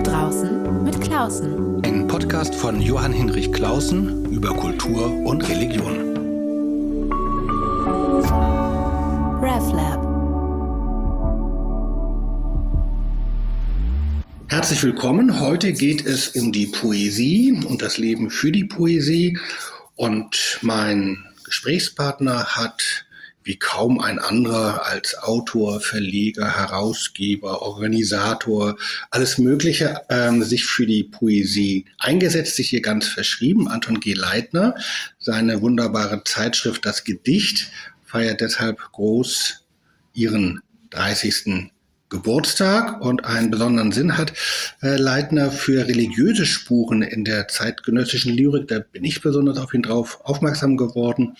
Draußen mit Klausen. Ein Podcast von Johann Hinrich Clausen über Kultur und Religion. RevLab. Herzlich willkommen. Heute geht es um die Poesie und das Leben für die Poesie. Und mein Gesprächspartner hat wie kaum ein anderer als Autor, Verleger, Herausgeber, Organisator, alles Mögliche, sich für die Poesie eingesetzt, sich hier ganz verschrieben. Anton G. Leitner, seine wunderbare Zeitschrift Das Gedicht, feiert deshalb groß ihren 30. Geburtstag und einen besonderen Sinn hat Leitner für religiöse Spuren in der zeitgenössischen Lyrik. Da bin ich besonders auf ihn drauf aufmerksam geworden.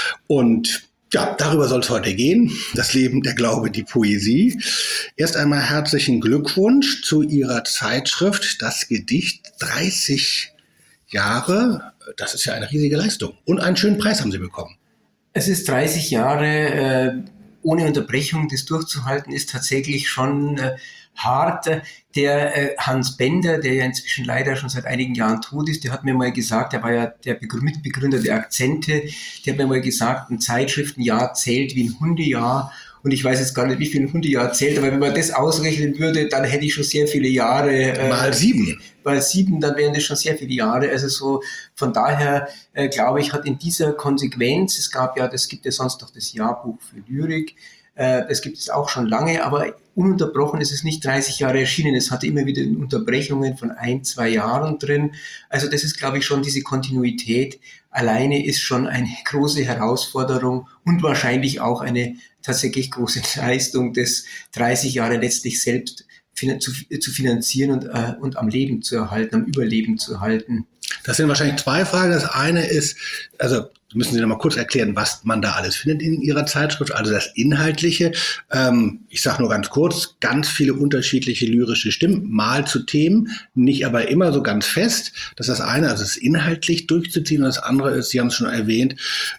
Und ja, darüber soll es heute gehen. Das Leben, der Glaube, die Poesie. Erst einmal herzlichen Glückwunsch zu Ihrer Zeitschrift Das Gedicht. 30 Jahre, das ist ja eine riesige Leistung. Und einen schönen Preis haben Sie bekommen. Es ist 30 Jahre ohne Unterbrechung, das durchzuhalten, ist tatsächlich schon hart. Der Hans Bender, der ja inzwischen leider schon seit einigen Jahren tot ist, der hat mir mal gesagt, der war ja der Mitbegründer der Akzente, der hat mir mal gesagt, ein Zeitschriftenjahr zählt wie ein Hundejahr. Und ich weiß jetzt gar nicht, wie viel ein Hundejahr zählt, aber wenn man das ausrechnen würde, dann hätte ich schon sehr viele Jahre. Mal 7. Mal 7, dann wären das schon sehr viele Jahre. Also so, von daher, glaube ich, hat in dieser Konsequenz, das gibt ja sonst noch das Jahrbuch für Lyrik, das gibt es auch schon lange, aber ununterbrochen ist es nicht 30 Jahre erschienen. Es hatte immer wieder Unterbrechungen von 1-2 Jahren drin. Also das ist, glaube ich, schon diese Kontinuität alleine ist schon eine große Herausforderung und wahrscheinlich auch eine tatsächlich große Leistung, das 30 Jahre letztlich selbst zu finanzieren und am Leben zu erhalten, am Überleben zu halten. Das sind wahrscheinlich 2 Fragen. Das eine ist, also müssen Sie noch mal kurz erklären, was man da alles findet in Ihrer Zeitschrift, also das Inhaltliche. Ich sage nur ganz kurz, ganz viele unterschiedliche lyrische Stimmen, mal zu Themen, nicht aber immer so ganz fest. Das ist das eine, also es inhaltlich durchzuziehen. Und das andere ist, Sie haben es schon erwähnt,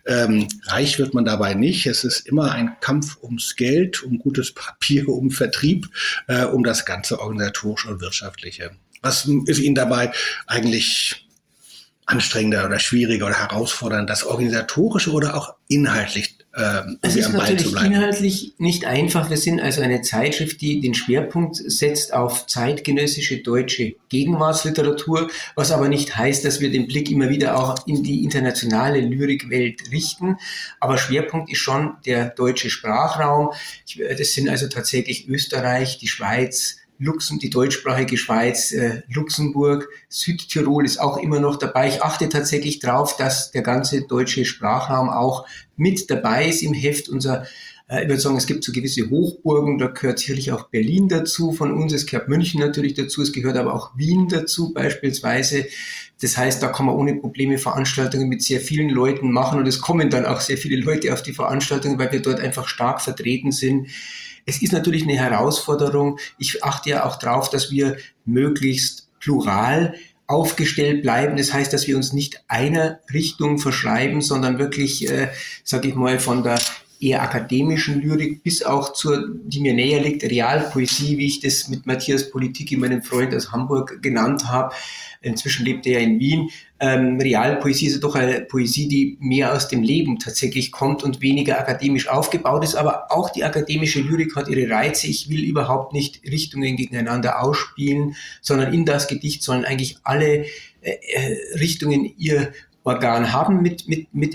reich wird man dabei nicht. Es ist immer ein Kampf ums Geld, um gutes Papier, um Vertrieb, um das ganze organisatorische und wirtschaftliche. Was ist Ihnen dabei eigentlich anstrengender oder schwieriger oder herausfordernd, das Organisatorische oder auch inhaltlich es ist natürlich inhaltlich nicht einfach. Wir sind also eine Zeitschrift, die den Schwerpunkt setzt auf zeitgenössische deutsche Gegenwartsliteratur, was aber nicht heißt, dass wir den Blick immer wieder auch in die internationale Lyrikwelt richten. Aber Schwerpunkt ist schon der deutsche Sprachraum. Das sind also tatsächlich Österreich, die Schweiz, die deutschsprachige Schweiz, Luxemburg, Südtirol ist auch immer noch dabei. Ich achte tatsächlich darauf, dass der ganze deutsche Sprachraum auch mit dabei ist im Heft. Ich würde sagen, es gibt so gewisse Hochburgen, da gehört sicherlich auch Berlin dazu von uns, es gehört München natürlich dazu, es gehört aber auch Wien dazu beispielsweise. Das heißt, da kann man ohne Probleme Veranstaltungen mit sehr vielen Leuten machen und es kommen dann auch sehr viele Leute auf die Veranstaltungen, weil wir dort einfach stark vertreten sind. Es ist natürlich eine Herausforderung. Ich achte ja auch darauf, dass wir möglichst plural aufgestellt bleiben. Das heißt, dass wir uns nicht einer Richtung verschreiben, sondern wirklich, sage ich mal, von der eher akademischen Lyrik bis auch die mir näher liegt, Realpoesie, wie ich das mit Matthias Politicki, meinem Freund aus Hamburg, genannt habe. Inzwischen lebt er ja in Wien. Realpoesie ist doch eine Poesie, die mehr aus dem Leben tatsächlich kommt und weniger akademisch aufgebaut ist. Aber auch die akademische Lyrik hat ihre Reize. Ich will überhaupt nicht Richtungen gegeneinander ausspielen, sondern in das Gedicht sollen eigentlich alle Richtungen ihr Organ haben mit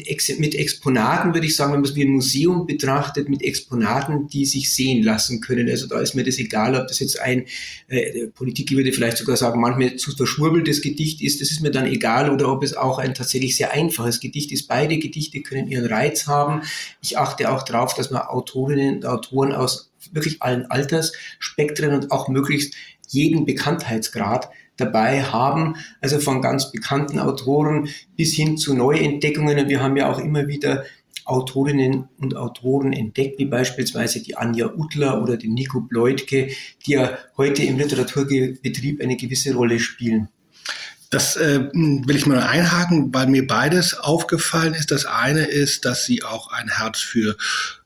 Exponaten, würde ich sagen, wenn man es wie ein Museum betrachtet, mit Exponaten, die sich sehen lassen können. Also da ist mir das egal, ob das jetzt Politik würde vielleicht sogar sagen, manchmal zu verschwurbeltes Gedicht ist, das ist mir dann egal, oder ob es auch ein tatsächlich sehr einfaches Gedicht ist. Beide Gedichte können ihren Reiz haben. Ich achte auch darauf, dass man Autorinnen und Autoren aus wirklich allen Altersspektren und auch möglichst jeden Bekanntheitsgrad dabei haben, also von ganz bekannten Autoren bis hin zu Neuentdeckungen. Und wir haben ja auch immer wieder Autorinnen und Autoren entdeckt, wie beispielsweise die Anja Uttler oder den Nico Bleutke, die ja heute im Literaturbetrieb eine gewisse Rolle spielen. Das will ich mal einhaken, weil mir beides aufgefallen ist. Das eine ist, dass Sie auch ein Herz für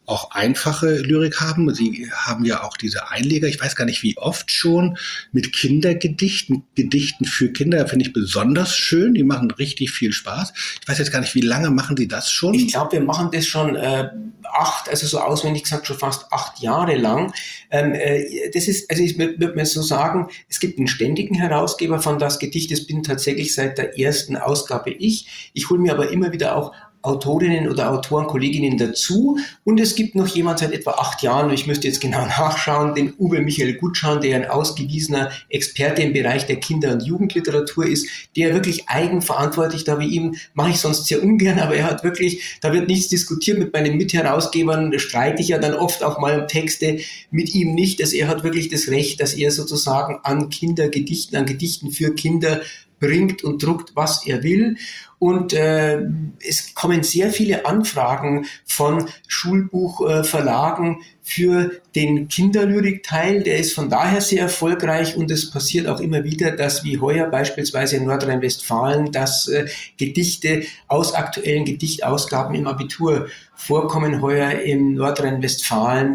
auch einfache Lyrik haben. Sie haben ja auch diese Einleger, ich weiß gar nicht wie oft schon, mit Kindergedichten, Gedichten für Kinder, finde ich besonders schön. Die machen richtig viel Spaß. Ich weiß jetzt gar nicht, wie lange machen Sie das schon? Ich glaube, wir machen das schon also so auswendig gesagt, schon fast 8 Jahre lang. Das ist, also ich würde mal so sagen, es gibt einen ständigen Herausgeber von Das Gedicht. Das bin tatsächlich seit der ersten Ausgabe ich. Ich hole mir aber immer wieder auch Autorinnen oder Autoren, Kolleginnen dazu. Und es gibt noch jemand seit etwa 8 Jahren, ich müsste jetzt genau nachschauen, den Uwe Michael Gutschan, der ein ausgewiesener Experte im Bereich der Kinder- und Jugendliteratur ist, der wirklich eigenverantwortlich, da wie ihm mache ich sonst sehr ungern, aber er hat wirklich, da wird nichts diskutiert mit meinen Mitherausgebern, streite ich ja dann oft auch mal um Texte mit ihm nicht, also er hat wirklich das Recht, dass er sozusagen an Kindergedichten, an Gedichten für Kinder bringt und druckt, was er will. Und es kommen sehr viele Anfragen von Schulbuchverlagen für den Kinderlyrikteil. Der ist von daher sehr erfolgreich und es passiert auch immer wieder, dass wie heuer beispielsweise in Nordrhein-Westfalen, dass Gedichte aus aktuellen Gedichtausgaben im Abitur vorkommen. Heuer in Nordrhein-Westfalen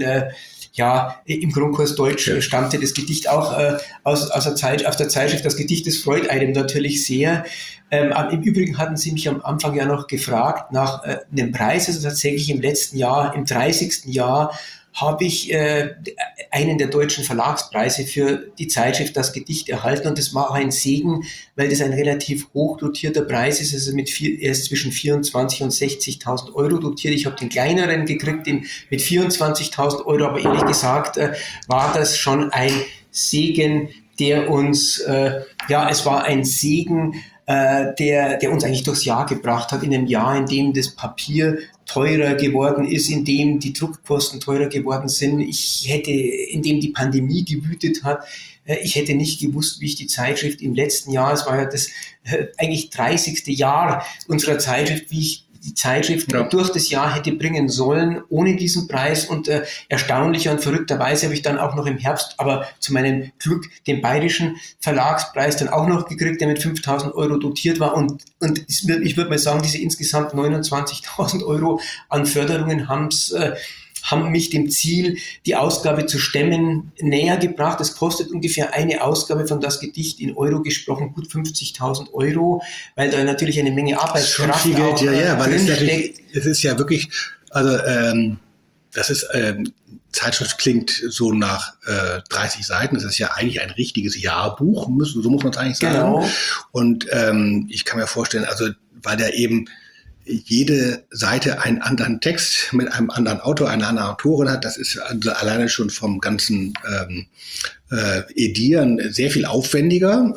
im Grundkurs Deutsch stammte das Gedicht auch aus der Zeitschrift. Das Gedicht, das freut einem natürlich sehr. Im Übrigen hatten Sie mich am Anfang ja noch gefragt nach einem Preis. Also tatsächlich im letzten Jahr, im 30. Jahr, habe ich einen der deutschen Verlagspreise für die Zeitschrift Das Gedicht erhalten. Und das war auch ein Segen, weil das ein relativ hoch dotierter Preis ist. Also er ist zwischen 24.000 und 60.000 Euro dotiert. Ich habe den kleineren gekriegt, den mit 24.000 Euro. Aber ehrlich gesagt war das schon ein Segen, der uns, es war ein Segen, der uns eigentlich durchs Jahr gebracht hat, in einem Jahr, in dem das Papier teurer geworden ist, in dem die Druckkosten teurer geworden sind. In dem die Pandemie gewütet hat, ich hätte nicht gewusst, wie ich die Zeitschrift im letzten Jahr, es war ja das eigentlich 30. Jahr unserer Zeitschrift, wie ich die Zeitschrift durch das Jahr hätte bringen sollen, ohne diesen Preis. Und erstaunlicher und verrückterweise habe ich dann auch noch im Herbst, aber zu meinem Glück, den bayerischen Verlagspreis dann auch noch gekriegt, der mit 5.000 Euro dotiert war. Und ich würde mal sagen, diese insgesamt 29.000 Euro an Förderungen haben mich dem Ziel, die Ausgabe zu stemmen, näher gebracht. Es kostet ungefähr eine Ausgabe von Das Gedicht in Euro gesprochen gut 50.000 Euro, weil da natürlich eine Menge Arbeitskraft viel Geld, drinsteckt. Es ist ja wirklich, also das ist, Zeitschrift klingt so nach 30 Seiten. Das ist ja eigentlich ein richtiges Jahrbuch, so muss man es eigentlich sagen. Genau. Und ich kann mir vorstellen, also weil da eben jede Seite einen anderen Text mit einem anderen Autor, einer anderen Autorin hat, das ist also alleine schon vom ganzen Edieren sehr viel aufwendiger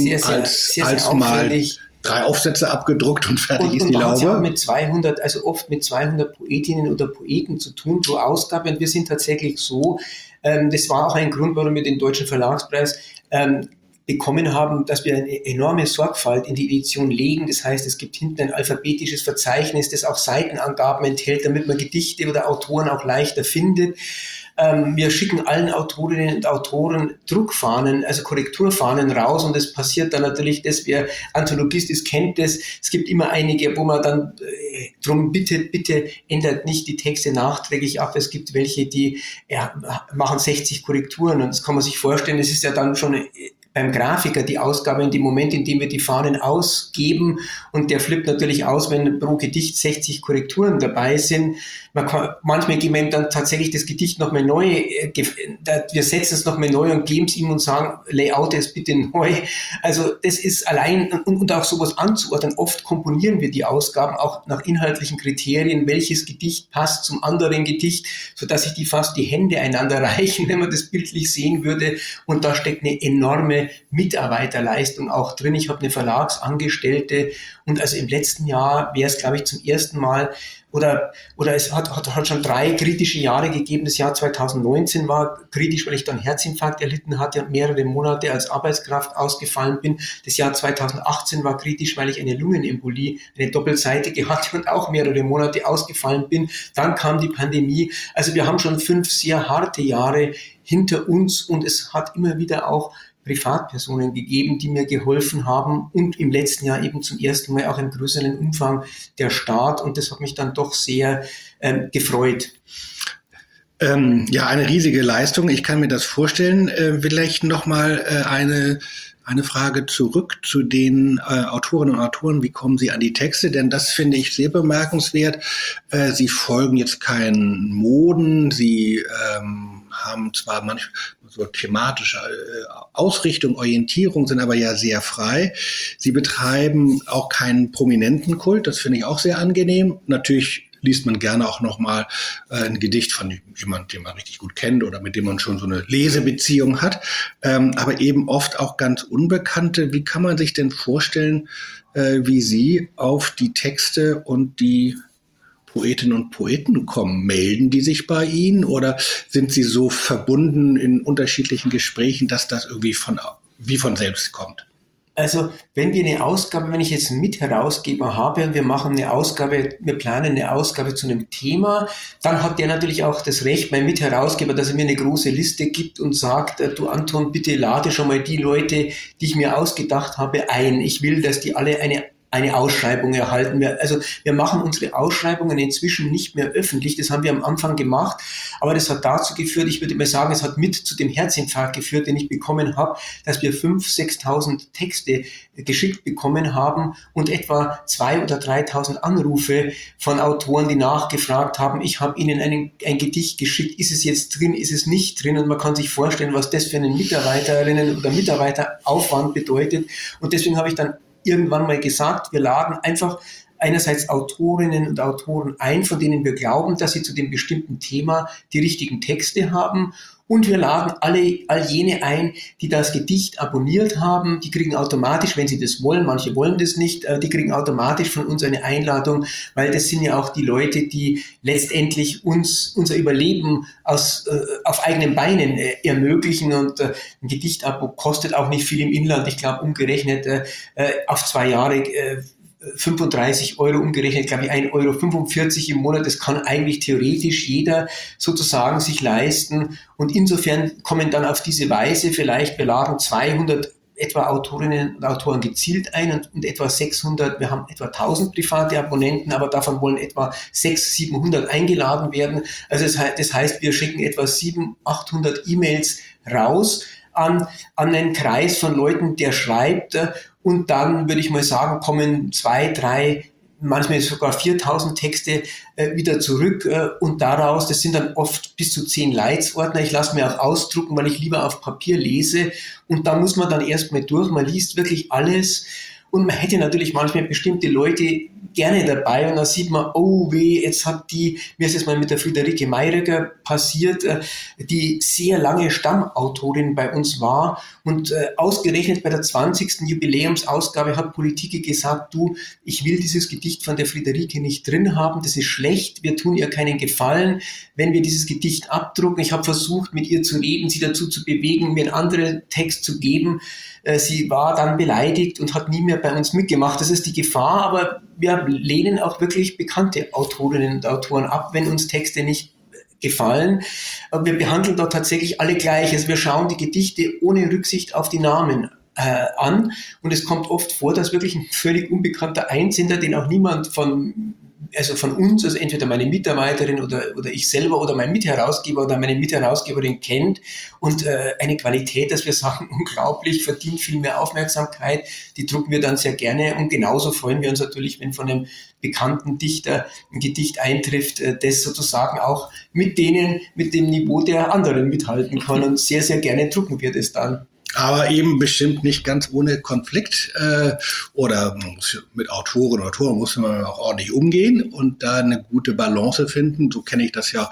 als mal 3 Aufsätze abgedruckt und fertig ist die Laube. Und man hat oft mit 200 Poetinnen oder Poeten zu tun pro Ausgabe. Und wir sind tatsächlich so, das war auch ein Grund, warum wir den Deutschen Verlagspreis bekommen haben, dass wir eine enorme Sorgfalt in die Edition legen. Das heißt, es gibt hinten ein alphabetisches Verzeichnis, das auch Seitenangaben enthält, damit man Gedichte oder Autoren auch leichter findet. Wir schicken allen Autorinnen und Autoren Druckfahnen, also Korrekturfahnen raus und es passiert dann natürlich, dass wer Anthologist ist, kennt das. Es gibt immer einige, wo man dann drum bitte ändert nicht die Texte nachträglich ab. Es gibt welche, die machen 60 Korrekturen und das kann man sich vorstellen, es ist ja dann schon beim Grafiker die Ausgabe in dem Moment, in dem wir die Fahnen ausgeben und der flippt natürlich aus, wenn pro Gedicht 60 Korrekturen dabei sind. Manchmal geben wir ihm dann tatsächlich das Gedicht nochmal neu, wir setzen es nochmal neu und geben es ihm und sagen, Layout es bitte neu. Also das ist allein, und auch sowas anzuordnen, oft komponieren wir die Ausgaben auch nach inhaltlichen Kriterien, welches Gedicht passt zum anderen Gedicht, sodass sich die fast die Hände einander reichen, wenn man das bildlich sehen würde und da steckt eine enorme Mitarbeiterleistung auch drin. Ich habe eine Verlagsangestellte und also im letzten Jahr wäre es, glaube ich, zum ersten Mal oder es hat schon 3 kritische Jahre gegeben. Das Jahr 2019 war kritisch, weil ich dann Herzinfarkt erlitten hatte und mehrere Monate als Arbeitskraft ausgefallen bin. Das Jahr 2018 war kritisch, weil ich eine Lungenembolie, eine doppelseitige hatte und auch mehrere Monate ausgefallen bin. Dann kam die Pandemie. Also wir haben schon 5 sehr harte Jahre hinter uns und es hat immer wieder auch Privatpersonen gegeben, die mir geholfen haben und im letzten Jahr eben zum ersten Mal auch im größeren Umfang der Staat, und das hat mich dann doch sehr gefreut. Ja, eine riesige Leistung. Ich kann mir das vorstellen. Vielleicht nochmal eine Frage zurück zu den Autorinnen und Autoren. Wie kommen Sie an die Texte? Denn das finde ich sehr bemerkenswert. Sie folgen jetzt keinen Moden. Sie haben zwar manchmal so thematische Ausrichtung, Orientierung, sind aber ja sehr frei. Sie betreiben auch keinen prominenten Kult. Das finde ich auch sehr angenehm. Natürlich liest man gerne auch nochmal ein Gedicht von jemandem, den man richtig gut kennt oder mit dem man schon so eine Lesebeziehung hat, aber eben oft auch ganz Unbekannte. Wie kann man sich denn vorstellen, wie Sie auf die Texte und die Poetinnen und Poeten kommen? Melden die sich bei Ihnen oder sind Sie so verbunden in unterschiedlichen Gesprächen, dass das irgendwie wie von selbst kommt? Also wenn ich jetzt einen Mitherausgeber habe und wir planen eine Ausgabe zu einem Thema, dann hat der natürlich auch das Recht, mein Mitherausgeber, dass er mir eine große Liste gibt und sagt, du Anton, bitte lade schon mal die Leute, die ich mir ausgedacht habe, ein. Ich will, dass die alle eine Ausschreibung erhalten. Wir machen unsere Ausschreibungen inzwischen nicht mehr öffentlich. Das haben wir am Anfang gemacht. Aber das hat dazu geführt, ich würde mal sagen, es hat mit zu dem Herzinfarkt geführt, den ich bekommen habe, dass wir 5.000, 6.000 Texte geschickt bekommen haben und etwa 2.000 oder 3.000 Anrufe von Autoren, die nachgefragt haben, ich habe Ihnen ein Gedicht geschickt, ist es jetzt drin, ist es nicht drin? Und man kann sich vorstellen, was das für einen Mitarbeiterinnen oder Mitarbeiteraufwand bedeutet. Und deswegen habe ich dann irgendwann mal gesagt, wir laden einfach einerseits Autorinnen und Autoren ein, von denen wir glauben, dass sie zu dem bestimmten Thema die richtigen Texte haben. Und wir laden all jene ein, die das Gedicht abonniert haben. Die kriegen automatisch, wenn sie das wollen, manche wollen das nicht, die kriegen automatisch von uns eine Einladung, weil das sind ja auch die Leute, die letztendlich uns unser Überleben auf eigenen Beinen ermöglichen. Und ein Gedichtabo kostet auch nicht viel im Inland. Ich glaube, umgerechnet auf 2 Jahre 35 Euro, umgerechnet, glaube ich, 1,45 € im Monat. Das kann eigentlich theoretisch jeder sozusagen sich leisten. Und insofern kommen dann auf diese Weise vielleicht, wir laden 200 etwa Autorinnen und Autoren gezielt ein und etwa 600, wir haben etwa 1000 private Abonnenten, aber davon wollen etwa 600, 700 eingeladen werden. Also das heißt, wir schicken etwa 700, 800 E-Mails raus an einen Kreis von Leuten, der schreibt, und dann würde ich mal sagen, kommen 2, 3, manchmal sogar 4.000 Texte wieder zurück und daraus, das sind dann oft bis zu 10 Leitsordner. Ich lasse mir auch ausdrucken, weil ich lieber auf Papier lese, und da muss man dann erstmal durch, man liest wirklich alles. Und man hätte natürlich manchmal bestimmte Leute gerne dabei und dann sieht man, oh weh, mir ist es mal mit der Friederike Mayregger passiert, die sehr lange Stammautorin bei uns war und ausgerechnet bei der 20. Jubiläumsausgabe hat Politike gesagt, du, ich will dieses Gedicht von der Friederike nicht drin haben, das ist schlecht, wir tun ihr keinen Gefallen, wenn wir dieses Gedicht abdrucken. Ich habe versucht, mit ihr zu reden, sie dazu zu bewegen, mir einen anderen Text zu geben. Sie war dann beleidigt und hat nie mehr bei uns mitgemacht. Das ist die Gefahr, aber wir lehnen auch wirklich bekannte Autorinnen und Autoren ab, wenn uns Texte nicht gefallen. Aber wir behandeln da tatsächlich alle gleich. Also wir schauen die Gedichte ohne Rücksicht auf die Namen an, und es kommt oft vor, dass wirklich ein völlig unbekannter Einsender, den auch niemand von uns, also entweder meine Mitarbeiterin oder ich selber oder mein Mitherausgeber oder meine Mitherausgeberin kennt, und eine Qualität, dass wir sagen, unglaublich, verdient viel mehr Aufmerksamkeit, die drucken wir dann sehr gerne, und genauso freuen wir uns natürlich, wenn von einem bekannten Dichter ein Gedicht eintrifft, das sozusagen auch mit dem Niveau der anderen mithalten kann, und sehr, sehr gerne drucken wir das dann. Aber eben bestimmt nicht ganz ohne Konflikt oder mit Autoren muss man auch ordentlich umgehen und da eine gute Balance finden. So kenne ich das ja.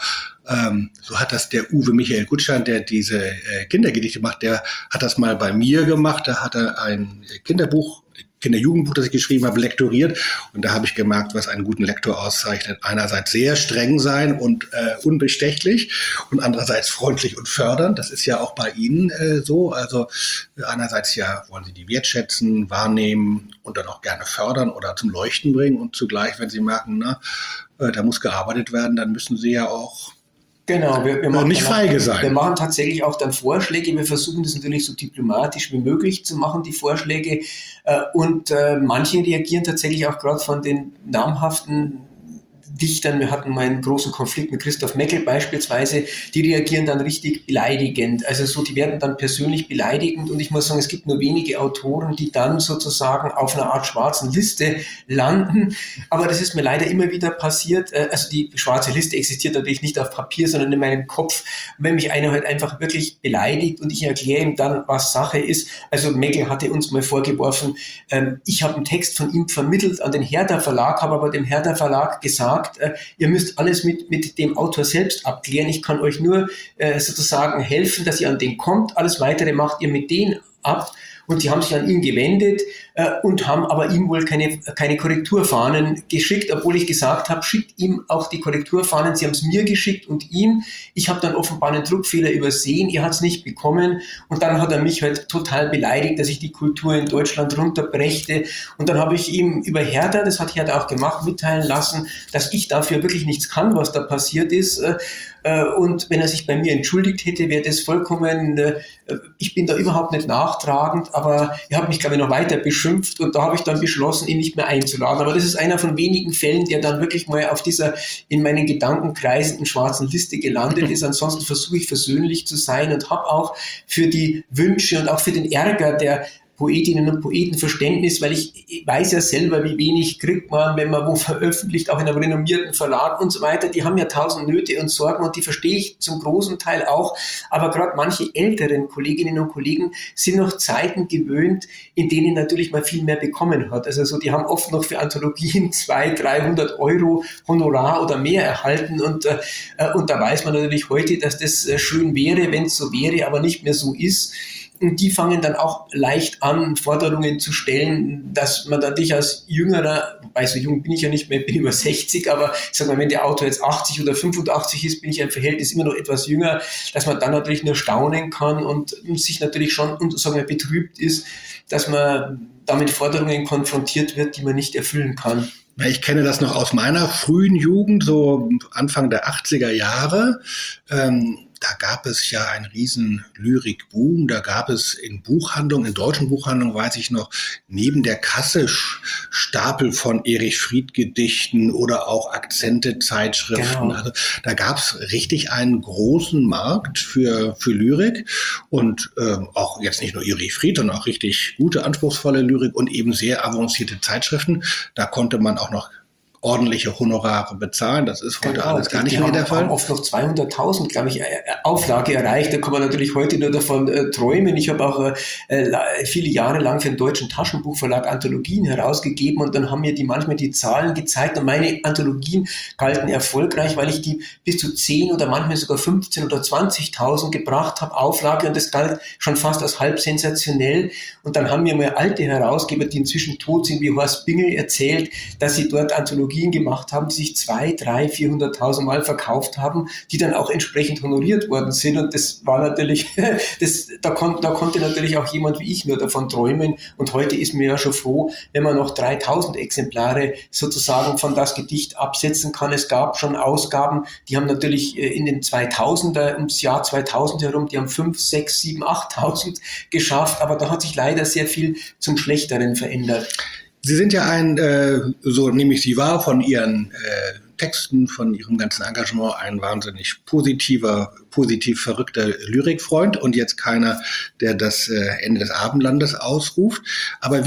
So hat das der Uwe Michael Gutschein, der diese Kindergedichte macht, der hat das mal bei mir gemacht. Da hat er ein Kinderjugendbuch, das ich geschrieben habe, lektoriert. Und da habe ich gemerkt, was einen guten Lektor auszeichnet. Einerseits sehr streng sein und unbestechlich und andererseits freundlich und fördernd. Das ist ja auch bei Ihnen so. Also einerseits ja wollen Sie die wertschätzen, wahrnehmen und dann auch gerne fördern oder zum Leuchten bringen. Und zugleich, wenn Sie merken, da muss gearbeitet werden, dann müssen Sie ja auch Genau, wir machen nicht feige sein. Wir machen tatsächlich auch dann Vorschläge. Wir versuchen das natürlich so diplomatisch wie möglich zu machen, die Vorschläge. Und manche reagieren tatsächlich auch gerade von den namhaften Dichtern, wir hatten mal einen großen Konflikt mit Christoph Meckel beispielsweise, die reagieren dann richtig beleidigend. Also so, die werden dann persönlich beleidigend und ich muss sagen, es gibt nur wenige Autoren, die dann sozusagen auf einer Art schwarzen Liste landen. Aber das ist mir leider immer wieder passiert. Also die schwarze Liste existiert natürlich nicht auf Papier, sondern in meinem Kopf. Wenn mich einer halt einfach wirklich beleidigt und ich erkläre ihm dann, was Sache ist. Also Meckel hatte uns mal vorgeworfen, ich habe einen Text von ihm vermittelt an den Herder Verlag, habe aber dem Herder Verlag gesagt, ihr müsst alles mit dem Autor selbst abklären. Ich kann euch nur sozusagen helfen, dass ihr an den kommt. Alles Weitere macht ihr mit denen ab. Und die haben sich an ihn gewendet und haben aber ihm wohl keine Korrekturfahnen geschickt, obwohl ich gesagt habe, schickt ihm auch die Korrekturfahnen. Sie haben es mir geschickt und ihm. Ich habe dann offenbar einen Druckfehler übersehen. Er hat es nicht bekommen. Und dann hat er mich halt total beleidigt, dass ich die Kultur in Deutschland runterbrächte. Und dann habe ich ihm über Herder, das hat Herder auch gemacht, mitteilen lassen, dass ich dafür wirklich nichts kann, was da passiert ist. Und wenn er sich bei mir entschuldigt hätte, wäre das vollkommen, ich bin da überhaupt nicht nachtragend, aber er hat mich, glaube ich, noch weiter beschimpft und da habe ich dann beschlossen, ihn nicht mehr einzuladen. Aber das ist einer von wenigen Fällen, der dann wirklich mal auf dieser in meinen Gedanken kreisenden schwarzen Liste gelandet ist. Ansonsten versuche ich versöhnlich zu sein und habe auch für die Wünsche und auch für den Ärger der Poetinnen und Poeten Verständnis, weil ich weiß ja selber, wie wenig kriegt man, wenn man wo veröffentlicht, auch in einem renommierten Verlag und so weiter. Die haben ja 1000 Nöte und Sorgen und die verstehe ich zum großen Teil auch. Aber gerade manche älteren Kolleginnen und Kollegen sind noch Zeiten gewöhnt, in denen natürlich man viel mehr bekommen hat. Also so, die haben oft noch für Anthologien 200-300 Euro Honorar oder mehr erhalten und da weiß man natürlich heute, dass das schön wäre, wenn es so wäre, aber nicht mehr so ist. Und die fangen dann auch leicht an, Forderungen zu stellen, dass man natürlich als Jüngerer, wobei so jung bin ich ja nicht mehr, bin über 60, aber ich sag mal, wenn der Autor jetzt 80 oder 85 ist, bin ich im Verhältnis immer noch etwas jünger, dass man dann natürlich nur staunen kann und sich natürlich schon, sagen wir, betrübt ist, dass man damit Forderungen konfrontiert wird, die man nicht erfüllen kann. Ich kenne das noch aus meiner frühen Jugend, so Anfang der 80er Jahre. Da gab es ja einen riesen Lyrikboom. Da gab es in Buchhandlungen, in deutschen Buchhandlungen, weiß ich noch, neben der Kasse Stapel von Erich Fried Gedichten oder auch Akzente-Zeitschriften. Genau. Also da gab es richtig einen großen Markt für Lyrik und auch jetzt nicht nur Erich Fried, sondern auch richtig gute, anspruchsvolle Lyrik und eben sehr avancierte Zeitschriften. Da konnte man auch noch ordentliche Honorare bezahlen. Das ist heute alles gar nicht mehr der Fall. Die haben oft noch 200.000, glaube ich, Auflage erreicht. Da kann man natürlich heute nur davon träumen. Ich habe auch viele Jahre lang für den Deutschen Taschenbuchverlag Anthologien herausgegeben und dann haben mir die manchmal die Zahlen gezeigt und meine Anthologien galten erfolgreich, weil ich die bis zu 10 oder manchmal sogar 15 oder 20.000 gebracht habe, Auflage, und das galt schon fast als halb sensationell. Und dann haben mir mal alte Herausgeber, die inzwischen tot sind, wie Horst Bingel, erzählt, dass sie dort Anthologien gemacht haben, die sich 200.000, 300.000, 400.000 Mal verkauft haben, die dann auch entsprechend honoriert worden sind. Und das war natürlich, da konnte natürlich auch jemand wie ich nur davon träumen. Und heute ist mir ja schon froh, wenn man noch 3.000 Exemplare sozusagen von das Gedicht absetzen kann. Es gab schon Ausgaben, die haben natürlich in den 2000er, ums Jahr 2000 herum, die haben 5.000, 6.000, 7.000, 8.000 geschafft. Aber da hat sich leider sehr viel zum Schlechteren verändert. Sie sind ja so nehme ich Sie wahr, von Ihren Texten, von Ihrem ganzen Engagement ein wahnsinnig positiv verrückter Lyrikfreund und jetzt keiner, der das Ende des Abendlandes ausruft. Aber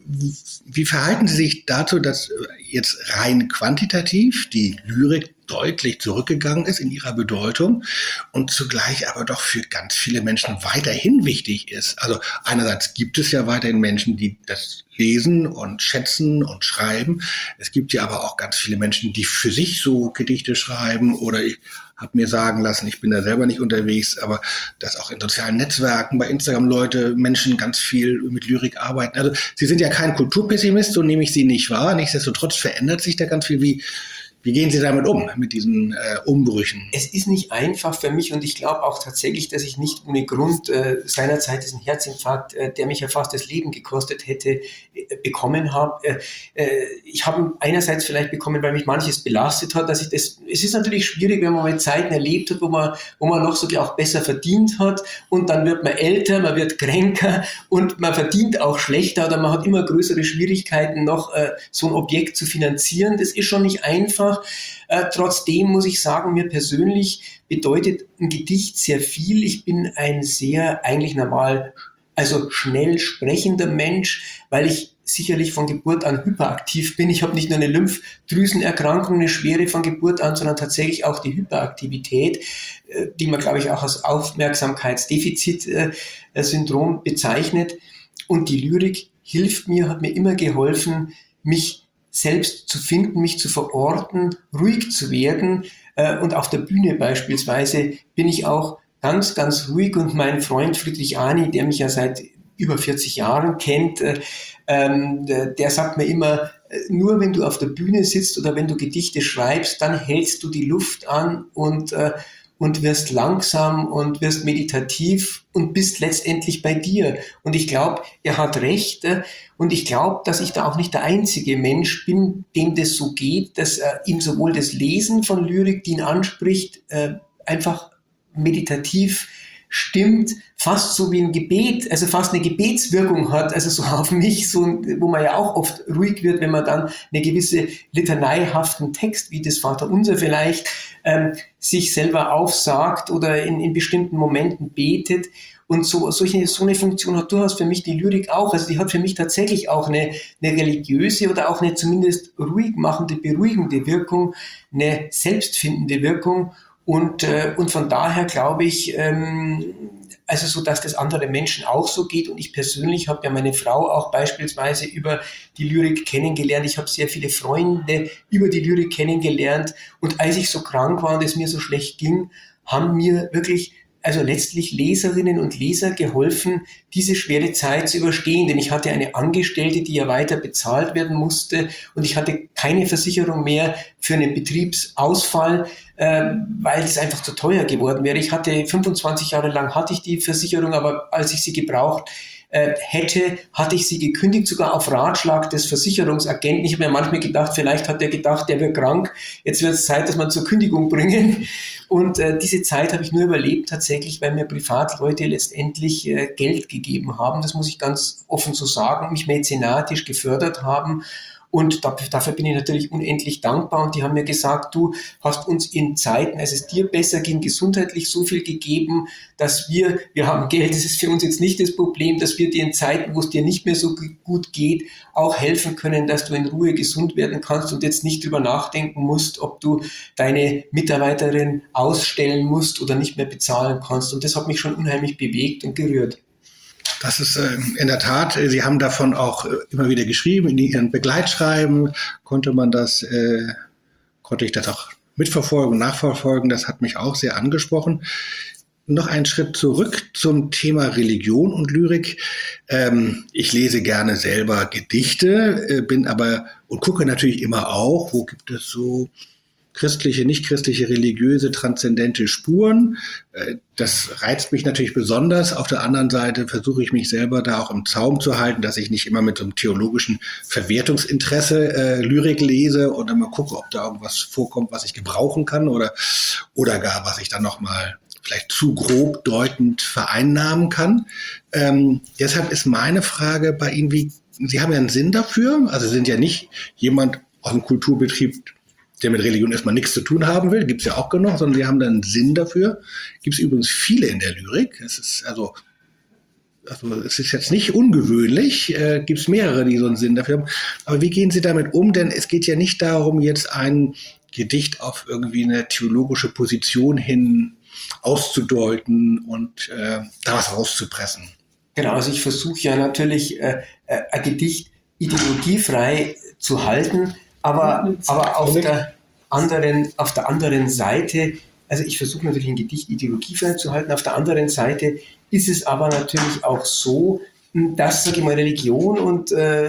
wie verhalten Sie sich dazu, dass jetzt rein quantitativ die Lyrik deutlich zurückgegangen ist in ihrer Bedeutung und zugleich aber doch für ganz viele Menschen weiterhin wichtig ist? Also einerseits gibt es ja weiterhin Menschen, die das lesen und schätzen und schreiben. Es gibt ja aber auch ganz viele Menschen, die für sich so Gedichte schreiben, oder ich habe mir sagen lassen, ich bin da selber nicht unterwegs, aber dass auch in sozialen Netzwerken, bei Instagram Menschen ganz viel mit Lyrik arbeiten. Also Sie sind ja kein Kulturpessimist, so nehme ich Sie nicht wahr. Nichtsdestotrotz verändert sich da ganz viel. Wie Wie gehen Sie damit um, mit diesen Umbrüchen? Es ist nicht einfach für mich und ich glaube auch tatsächlich, dass ich nicht ohne Grund seinerzeit diesen Herzinfarkt, der mich ja fast das Leben gekostet hätte, bekommen habe. Ich habe ihn einerseits vielleicht bekommen, weil mich manches belastet hat, es ist natürlich schwierig, wenn man mal Zeiten erlebt hat, wo man noch sogar auch besser verdient hat und dann wird man älter, man wird kränker und man verdient auch schlechter oder man hat immer größere Schwierigkeiten noch so ein Objekt zu finanzieren. Das ist schon nicht einfach. Trotzdem muss ich sagen, mir persönlich bedeutet ein Gedicht sehr viel. Ich bin ein sehr eigentlich also schnell sprechender Mensch, weil ich sicherlich von Geburt an hyperaktiv bin. Ich habe nicht nur eine Lymphdrüsenerkrankung, eine schwere von Geburt an, sondern tatsächlich auch die Hyperaktivität, die man, glaube ich, auch als Aufmerksamkeitsdefizit-Syndrom bezeichnet. Und die Lyrik hat mir immer geholfen, mich selbst zu finden, mich zu verorten, ruhig zu werden. Und auf der Bühne beispielsweise bin ich auch ganz, ganz ruhig. Und mein Freund Friedrich Arni, der mich ja seit über 40 Jahren kennt, der sagt mir immer, nur wenn du auf der Bühne sitzt oder wenn du Gedichte schreibst, dann hältst du die Luft an und wirst langsam und wirst meditativ und bist letztendlich bei dir. Und ich glaube, er hat recht. Und ich glaube, dass ich da auch nicht der einzige Mensch bin, dem das so geht, dass ihm sowohl das Lesen von Lyrik, die ihn anspricht, einfach meditativ stimmt, fast so wie ein Gebet, also fast eine Gebetswirkung hat, also so auf mich, so, wo man ja auch oft ruhig wird, wenn man dann eine gewisse litaneihaften Text, wie das Vaterunser vielleicht, sich selber aufsagt oder in bestimmten Momenten betet. Und so eine Funktion hat durchaus für mich die Lyrik auch. Also die hat für mich tatsächlich auch eine religiöse oder auch eine zumindest ruhig machende, beruhigende Wirkung, eine selbstfindende Wirkung. Und von daher glaube ich, also so, dass das anderen Menschen auch so geht. Und ich persönlich habe ja meine Frau auch beispielsweise über die Lyrik kennengelernt. Ich habe sehr viele Freunde über die Lyrik kennengelernt. Und als ich so krank war und es mir so schlecht ging, haben mir wirklich also letztlich Leserinnen und Leser geholfen, diese schwere Zeit zu überstehen. Denn ich hatte eine Angestellte, die ja weiter bezahlt werden musste und ich hatte keine Versicherung mehr für einen Betriebsausfall, weil es einfach zu teuer geworden wäre. 25 Jahre lang hatte ich die Versicherung, aber als ich sie gebraucht hatte ich sie gekündigt, sogar auf Ratschlag des Versicherungsagenten. Ich habe mir manchmal gedacht, vielleicht hat er gedacht, der wird krank, jetzt wird es Zeit, dass wir zur Kündigung bringen. Und diese Zeit habe ich nur überlebt tatsächlich, weil mir Privatleute letztendlich Geld gegeben haben, das muss ich ganz offen so sagen, mich mäzenatisch gefördert haben. Und dafür bin ich natürlich unendlich dankbar. Und die haben mir gesagt, du hast uns in Zeiten, als es dir besser ging, gesundheitlich so viel gegeben, dass wir haben Geld, das ist für uns jetzt nicht das Problem, dass wir dir in Zeiten, wo es dir nicht mehr so gut geht, auch helfen können, dass du in Ruhe gesund werden kannst und jetzt nicht drüber nachdenken musst, ob du deine Mitarbeiterin ausstellen musst oder nicht mehr bezahlen kannst. Und das hat mich schon unheimlich bewegt und gerührt. Das ist in der Tat, Sie haben davon auch immer wieder geschrieben, in Ihren Begleitschreiben konnte ich das auch mitverfolgen, nachverfolgen, das hat mich auch sehr angesprochen. Noch einen Schritt zurück zum Thema Religion und Lyrik. Ich lese gerne selber Gedichte, bin aber und gucke natürlich immer auch, wo gibt es so christliche, nicht-christliche, religiöse, transzendente Spuren. Das reizt mich natürlich besonders. Auf der anderen Seite versuche ich mich selber da auch im Zaum zu halten, dass ich nicht immer mit so einem theologischen Verwertungsinteresse Lyrik lese und dann mal gucke, ob da irgendwas vorkommt, was ich gebrauchen kann oder gar, was ich dann nochmal vielleicht zu grob deutend vereinnahmen kann. Deshalb ist meine Frage bei Ihnen, Sie haben ja einen Sinn dafür, also Sie sind ja nicht jemand aus dem Kulturbetrieb, der mit Religion erstmal nichts zu tun haben will, gibt es ja auch genug, sondern sie haben da einen Sinn dafür. Gibt es übrigens viele in der Lyrik. Es ist es ist jetzt nicht ungewöhnlich, gibt es mehrere, die so einen Sinn dafür haben. Aber wie gehen Sie damit um? Denn es geht ja nicht darum, jetzt ein Gedicht auf irgendwie eine theologische Position hin auszudeuten und da was rauszupressen. Genau, also ich versuche ja natürlich ein Gedicht ideologiefrei zu halten, aber auf der anderen Seite, also ich versuche natürlich ein Gedicht ideologiefrei zu halten, auf der anderen Seite ist es aber natürlich auch so, dass, sage ich mal, Religion und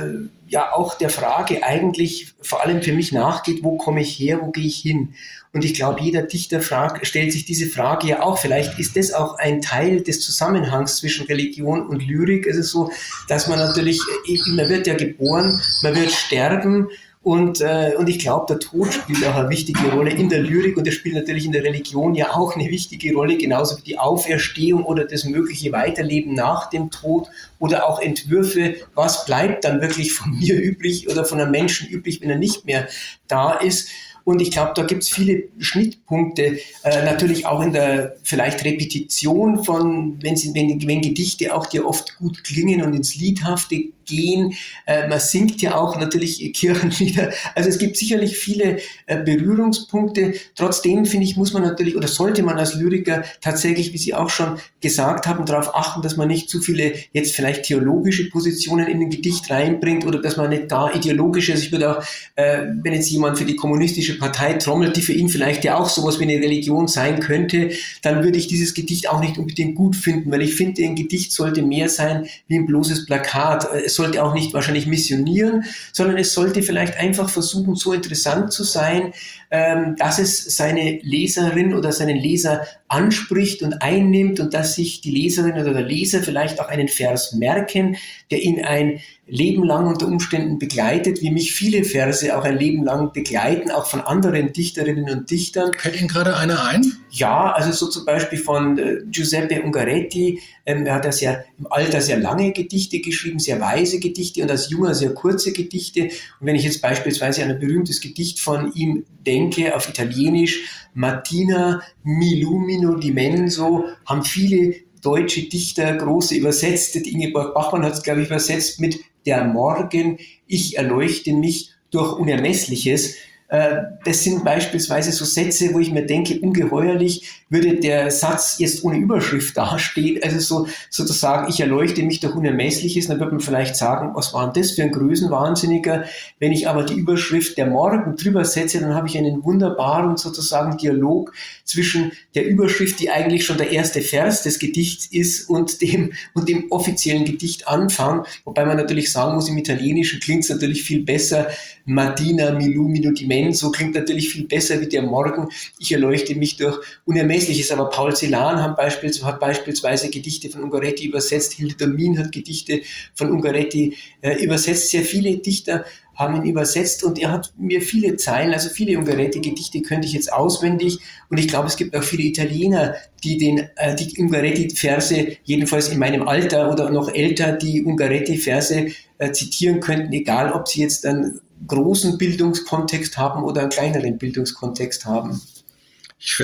ja auch der Frage eigentlich vor allem für mich nachgeht, wo komme ich her, wo gehe ich hin? Und ich glaube, jeder Dichter stellt sich diese Frage ja auch. Vielleicht ist das auch ein Teil des Zusammenhangs zwischen Religion und Lyrik. Es ist so, dass man natürlich, man wird ja geboren, man wird sterben. Und ich glaube, der Tod spielt auch eine wichtige Rolle in der Lyrik und er spielt natürlich in der Religion ja auch eine wichtige Rolle, genauso wie die Auferstehung oder das mögliche Weiterleben nach dem Tod oder auch Entwürfe, was bleibt dann wirklich von mir übrig oder von einem Menschen übrig, wenn er nicht mehr da ist. Und ich glaube, da gibt es viele Schnittpunkte, natürlich auch in der vielleicht Repetition von, wenn Gedichte auch dir oft gut klingen und ins Liedhafte gehen. Man singt ja auch natürlich Kirchenlieder. Also es gibt sicherlich viele Berührungspunkte. Trotzdem, finde ich, muss man natürlich oder sollte man als Lyriker tatsächlich, wie Sie auch schon gesagt haben, darauf achten, dass man nicht zu viele jetzt vielleicht theologische Positionen in ein Gedicht reinbringt oder dass man nicht gar ideologische, also ich würde auch, wenn jetzt jemand für die kommunistische Partei trommelt, die für ihn vielleicht ja auch sowas wie eine Religion sein könnte, dann würde ich dieses Gedicht auch nicht unbedingt gut finden, weil ich finde, ein Gedicht sollte mehr sein wie ein bloßes Plakat. Es sollte auch nicht wahrscheinlich missionieren, sondern es sollte vielleicht einfach versuchen, so interessant zu sein, dass es seine Leserin oder seinen Leser anspricht und einnimmt und dass sich die Leserin oder der Leser vielleicht auch einen Vers merken, der ihn ein Leben lang unter Umständen begleitet, wie mich viele Verse auch ein Leben lang begleiten, auch von anderen Dichterinnen und Dichtern. Fällt Ihnen gerade einer ein? Ja, also so zum Beispiel von Giuseppe Ungaretti. Er hat ja im Alter sehr lange Gedichte geschrieben, sehr weise Gedichte und als Junger sehr kurze Gedichte. Und wenn ich jetzt beispielsweise an ein berühmtes Gedicht von ihm denke, auf Italienisch, Mattina mi lumino di menso, haben viele deutsche Dichter, große übersetzt. Ingeborg Bachmann hat es, glaube ich, übersetzt mit der Morgen, ich erleuchte mich durch Unermessliches. Das sind beispielsweise so Sätze, wo ich mir denke, ungeheuerlich würde der Satz jetzt ohne Überschrift dastehen, also so sozusagen, ich erleuchte mich durch Unermessliches, dann wird man vielleicht sagen, was war denn das für ein Größenwahnsinniger? Wenn ich aber die Überschrift der Morgen drüber setze, dann habe ich einen wunderbaren sozusagen Dialog zwischen der Überschrift, die eigentlich schon der erste Vers des Gedichts ist und dem offiziellen Gedichtanfang, wobei man natürlich sagen muss, im Italienischen klingt es natürlich viel besser, Mattina mi lumino di menso klingt natürlich viel besser wie der Morgen, ich erleuchte mich durch Unermessliches, aber Paul Celan hat beispielsweise Gedichte von Ungaretti übersetzt, Hilde Domin hat Gedichte von Ungaretti übersetzt, sehr viele Dichter haben ihn übersetzt und er hat mir viele Zeilen, also viele Ungaretti-Gedichte könnte ich jetzt auswendig und ich glaube, es gibt auch viele Italiener, die Ungaretti-Verse, jedenfalls in meinem Alter oder noch älter, die Ungaretti-Verse zitieren könnten, egal ob sie jetzt einen großen Bildungskontext haben oder einen kleineren Bildungskontext haben. Ich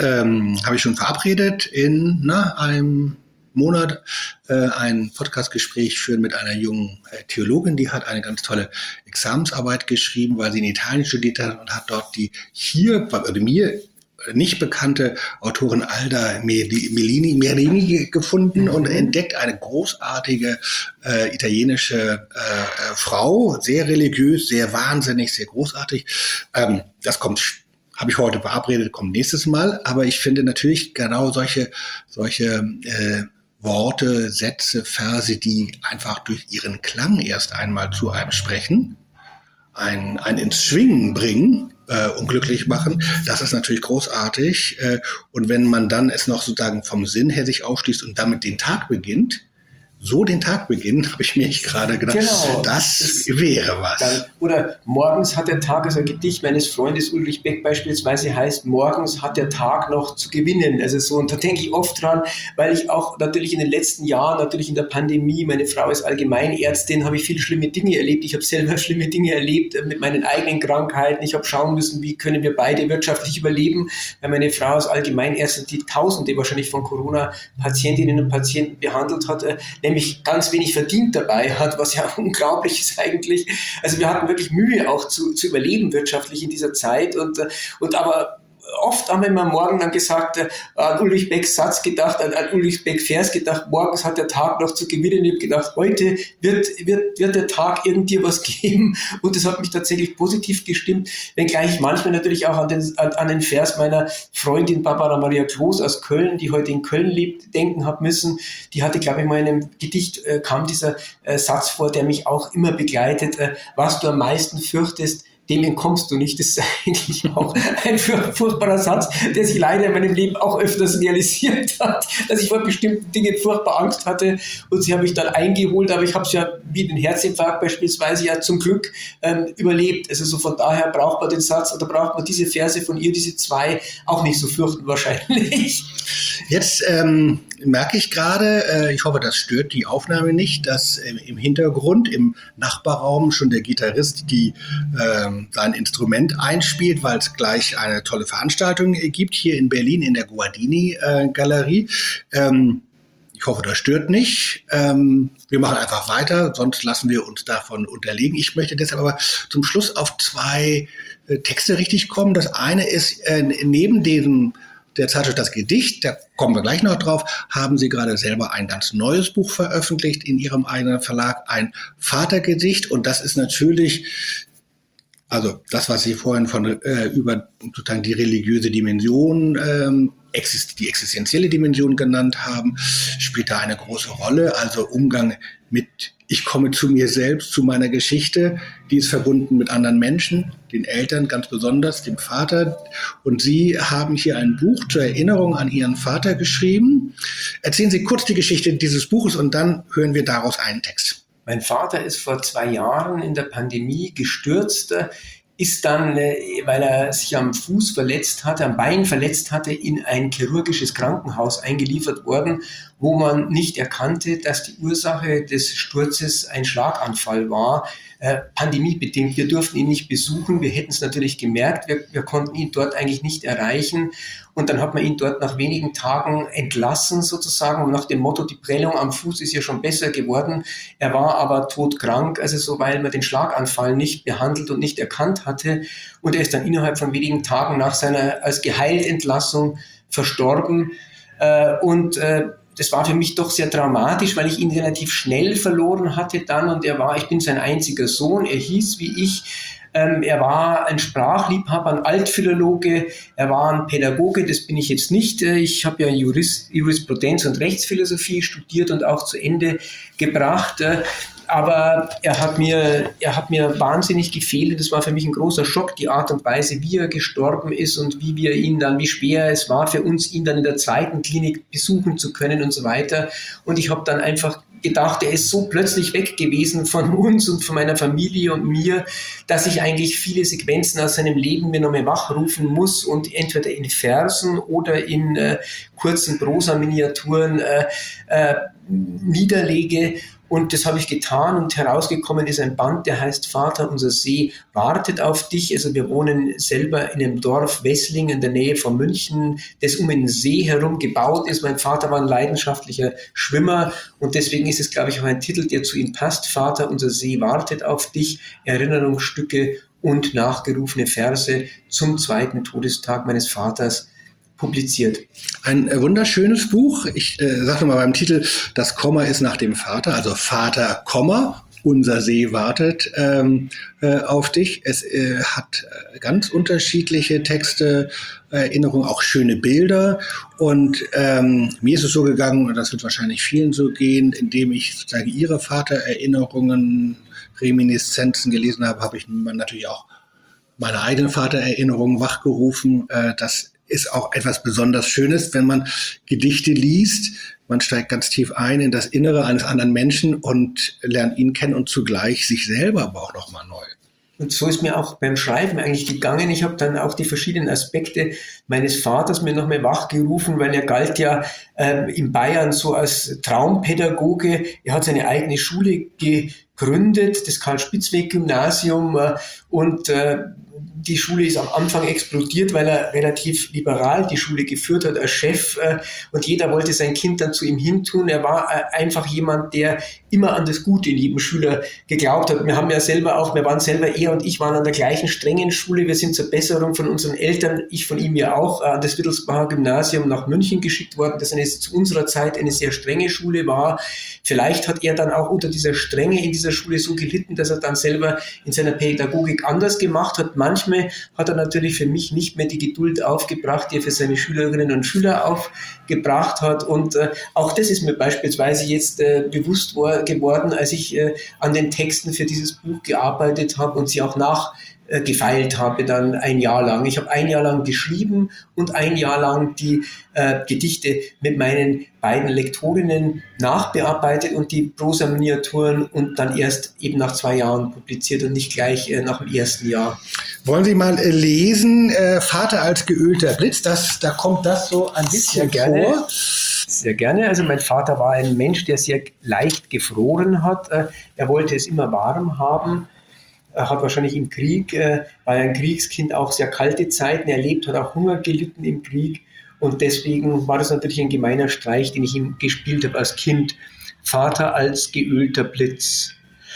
habe ich schon verabredet, in einem Monat ein Podcastgespräch führen mit einer jungen Theologin, die hat eine ganz tolle Examensarbeit geschrieben, weil sie in Italien studiert hat und hat dort die mir nicht bekannte Autorin Alda Merini gefunden und entdeckt eine großartige italienische Frau, sehr religiös, sehr wahnsinnig, sehr großartig. Das habe ich heute verabredet, kommt nächstes Mal. Aber ich finde natürlich genau solche Worte, Sätze, Verse, die einfach durch ihren Klang erst einmal zu einem sprechen, ein ins Schwingen bringen und glücklich machen, das ist natürlich großartig. Und wenn man dann es noch sozusagen vom Sinn her sich aufschließt und damit den Tag beginnt, habe ich mir gerade gedacht, genau, das wäre was. Oder morgens hat der Tag, also ein Gedicht meines Freundes Ulrich Beck beispielsweise heißt, morgens hat der Tag noch zu gewinnen. Also so, und da denke ich oft dran, weil ich auch natürlich in den letzten Jahren, natürlich in der Pandemie, meine Frau ist Allgemeinärztin, habe ich viele schlimme Dinge erlebt. Ich habe selber schlimme Dinge erlebt mit meinen eigenen Krankheiten. Ich habe schauen müssen, wie können wir beide wirtschaftlich überleben, weil meine Frau als Allgemeinärztin, die Tausende wahrscheinlich von Corona-Patientinnen und Patienten behandelt hat, nämlich ganz wenig verdient dabei hat, was ja unglaublich ist eigentlich. Also wir hatten wirklich Mühe auch zu überleben wirtschaftlich in dieser Zeit und aber oft haben wir am Morgen dann gesagt, an Ulrich Becks Satz gedacht, an Ulrich Becks Vers gedacht, morgens hat der Tag noch zu gewinnen. Ich habe gedacht, heute wird der Tag irgendwie was geben. Und das hat mich tatsächlich positiv gestimmt, wenngleich ich manchmal natürlich auch an den Vers meiner Freundin Barbara Maria Kloß aus Köln, die heute in Köln lebt, denken habe müssen. Die hatte, glaube ich, mal in einem Gedicht kam dieser Satz vor, der mich auch immer begleitet. Was du am meisten fürchtest, dem entkommst du nicht. Das ist eigentlich auch ein furchtbarer Satz, der sich leider in meinem Leben auch öfters realisiert hat, dass ich vor bestimmten Dingen furchtbar Angst hatte und sie habe ich dann eingeholt, aber ich habe es ja wie den Herzinfarkt beispielsweise ja zum Glück überlebt. Also so von daher braucht man den Satz oder braucht man diese Verse von ihr, diese 2, auch nicht so fürchten wahrscheinlich. Jetzt merke ich gerade, ich hoffe, das stört die Aufnahme nicht, dass im Hintergrund, im Nachbarraum schon der Gitarrist sein Instrument einspielt, weil es gleich eine tolle Veranstaltung gibt hier in Berlin in der Guardini-Galerie. Ich hoffe, das stört nicht. Wir machen einfach weiter, sonst lassen wir uns davon unterlegen. Ich möchte deshalb aber zum Schluss auf 2 Texte richtig kommen. Das eine ist, neben der Zeitschrift Das Gedicht, da kommen wir gleich noch drauf, haben Sie gerade selber ein ganz neues Buch veröffentlicht in Ihrem eigenen Verlag, ein Vatergedicht. Und das ist natürlich, also das, was Sie vorhin über sozusagen die religiöse Dimension, die existenzielle Dimension genannt haben, spielt da eine große Rolle. Also Umgang mit, ich komme zu mir selbst, zu meiner Geschichte, die ist verbunden mit anderen Menschen, den Eltern ganz besonders, dem Vater. Und Sie haben hier ein Buch zur Erinnerung an Ihren Vater geschrieben. Erzählen Sie kurz die Geschichte dieses Buches und dann hören wir daraus einen Text. Mein Vater ist vor 2 Jahren in der Pandemie gestürzt, ist dann, weil er sich am Fuß verletzt hatte, am Bein verletzt hatte, in ein chirurgisches Krankenhaus eingeliefert worden, wo man nicht erkannte, dass die Ursache des Sturzes ein Schlaganfall war, pandemiebedingt. Wir durften ihn nicht besuchen, wir hätten es natürlich gemerkt, wir konnten ihn dort eigentlich nicht erreichen. Und dann hat man ihn dort nach wenigen Tagen entlassen sozusagen, nach dem Motto, die Prellung am Fuß ist ja schon besser geworden. Er war aber todkrank, also so, weil man den Schlaganfall nicht behandelt und nicht erkannt hatte. Und er ist dann innerhalb von wenigen Tagen nach seiner als geheilt Entlassung verstorben. Das war für mich doch sehr dramatisch, weil ich ihn relativ schnell verloren hatte dann und ich bin sein einziger Sohn, er hieß wie ich, er war ein Sprachliebhaber, ein Altphilologe, er war ein Pädagoge, das bin ich jetzt nicht. Ich habe ja Jurisprudenz und Rechtsphilosophie studiert und auch zu Ende gebracht. Aber er hat mir wahnsinnig gefehlt. Das war für mich ein großer Schock, die Art und Weise, wie er gestorben ist und wie schwer es war für uns, ihn dann in der 2. Klinik besuchen zu können und so weiter. Und ich habe dann einfach gedacht, er ist so plötzlich weg gewesen von uns und von meiner Familie und mir, dass ich eigentlich viele Sequenzen aus seinem Leben mir nochmal wachrufen muss und entweder in Versen oder in kurzen Prosa-Miniaturen niederlege. Und das habe ich getan und herausgekommen ist ein Band, der heißt Vater, unser See wartet auf dich. Also wir wohnen selber in einem Dorf Wesslingen in der Nähe von München, das um den See herum gebaut ist. Mein Vater war ein leidenschaftlicher Schwimmer und deswegen ist es, glaube ich, auch ein Titel, der zu ihm passt. Vater, unser See wartet auf dich. Erinnerungsstücke und nachgerufene Verse zum 2. Todestag meines Vaters publiziert. Ein wunderschönes Buch. Ich sage mal beim Titel, das Komma ist nach dem Vater, also Vater, Komma, unser See wartet auf dich. Es hat ganz unterschiedliche Texte, Erinnerungen, auch schöne Bilder. Und mir ist es so gegangen, und das wird wahrscheinlich vielen so gehen, indem ich sozusagen Ihre Vatererinnerungen, Reminiszenzen gelesen habe, habe ich natürlich auch meine eigenen Vatererinnerungen wachgerufen. Das ist auch etwas besonders Schönes, wenn man Gedichte liest. Man steigt ganz tief ein in das Innere eines anderen Menschen und lernt ihn kennen und zugleich sich selber aber auch nochmal neu. Und so ist mir auch beim Schreiben eigentlich gegangen. Ich habe dann auch die verschiedenen Aspekte meines Vaters mir nochmal wachgerufen, weil er galt ja in Bayern so als Traumpädagoge. Er hat seine eigene Schule gegründet, das Karl-Spitzweg-Gymnasium und die Schule ist am Anfang explodiert, weil er relativ liberal die Schule geführt hat als Chef und jeder wollte sein Kind dann zu ihm hintun. Er war einfach jemand, der immer an das Gute in jedem Schüler geglaubt hat. Wir waren selber, er und ich waren an der gleichen strengen Schule. Wir sind zur Besserung von unseren Eltern, ich von ihm ja auch, an das Wittelsbacher Gymnasium nach München geschickt worden, das zu unserer Zeit eine sehr strenge Schule war. Vielleicht hat er dann auch unter dieser Strenge in dieser Schule so gelitten, dass er dann selber in seiner Pädagogik anders gemacht hat. Manchmal hat er natürlich für mich nicht mehr die Geduld aufgebracht, die er für seine Schülerinnen und Schüler aufgebracht hat. Und auch das ist mir beispielsweise jetzt bewusst geworden, als ich an den Texten für dieses Buch gearbeitet habe und sie auch gefeilt habe dann ein Jahr lang. Ich habe ein Jahr lang geschrieben und ein Jahr lang die Gedichte mit meinen beiden Lektorinnen nachbearbeitet und die Prosa-Miniaturen und dann erst eben nach 2 Jahren publiziert und nicht gleich nach dem ersten Jahr. Wollen Sie mal lesen, Vater als geölter Blitz, da kommt das so ein bisschen vor. Sehr gerne. Also mein Vater war ein Mensch, der sehr leicht gefroren hat. Er wollte es immer warm haben. Er hat wahrscheinlich im Krieg, war ein Kriegskind, auch sehr kalte Zeiten erlebt, hat auch Hunger gelitten im Krieg. Und deswegen war das natürlich ein gemeiner Streich, den ich ihm gespielt habe als Kind. Vater als geölter Blitz.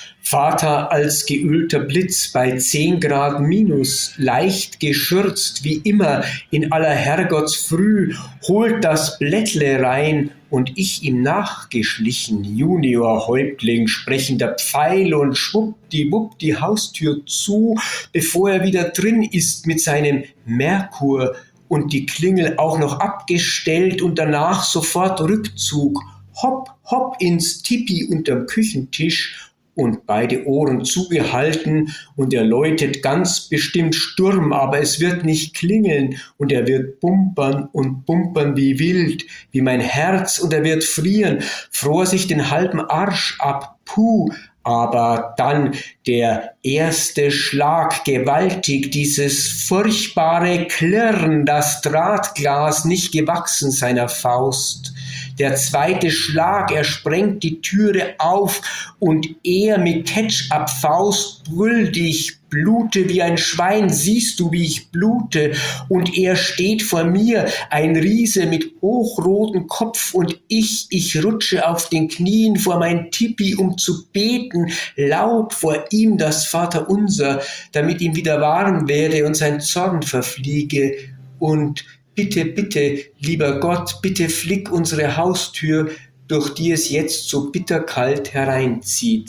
Vater als geölter Blitz bei 10 Grad minus, leicht geschürzt wie immer in aller Herrgottsfrüh, holt das Blättle rein und ich ihm nachgeschlichen, Junior-Häuptling, sprechender Pfeil und schwuppdiwupp die Haustür zu, bevor er wieder drin ist mit seinem Merkur und die Klingel auch noch abgestellt und danach sofort Rückzug, hopp, hopp ins Tipi unterm Küchentisch und beide Ohren zugehalten und er läutet ganz bestimmt Sturm, aber es wird nicht klingeln und er wird bumpern und bumpern wie wild, wie mein Herz und er wird frieren, fror sich den halben Arsch ab, puh, aber dann der erste Schlag gewaltig, dieses furchtbare Klirren, das Drahtglas nicht gewachsen seiner Faust. Der zweite Schlag, er sprengt die Türe auf und er mit Ketchup-Faust brüllt, ich blute wie ein Schwein, siehst du, wie ich blute? Und er steht vor mir, ein Riese mit hochrotem Kopf und ich rutsche auf den Knien vor mein Tipi, um zu beten, laut vor ihm das Vaterunser, damit ihm wieder warm werde und sein Zorn verfliege und bitte, bitte, lieber Gott, bitte flick unsere Haustür, durch die es jetzt so bitterkalt hereinzieht.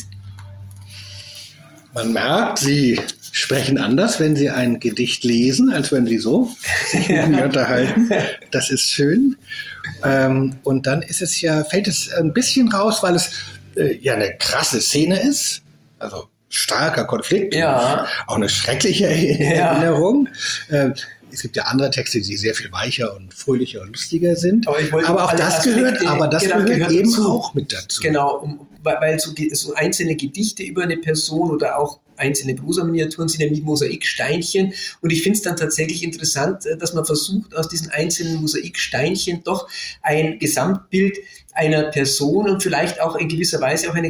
Man merkt, Sie sprechen anders, wenn Sie ein Gedicht lesen, als wenn Sie so sich mit mir unterhalten. Das ist schön. Und dann fällt es ein bisschen raus, weil es ja eine krasse Szene ist. Also starker Konflikt. Ja. Auch eine schreckliche Erinnerung. Es gibt ja andere Texte, die sehr viel weicher und fröhlicher und lustiger sind. Aber auch das gehört eben dazu. Auch mit dazu. Genau, weil so einzelne Gedichte über eine Person oder auch einzelne Prosa-Miniaturen sind ja wie Mosaiksteinchen. Und ich finde es dann tatsächlich interessant, dass man versucht, aus diesen einzelnen Mosaiksteinchen doch ein Gesamtbild einer Person und vielleicht auch in gewisser Weise auch eine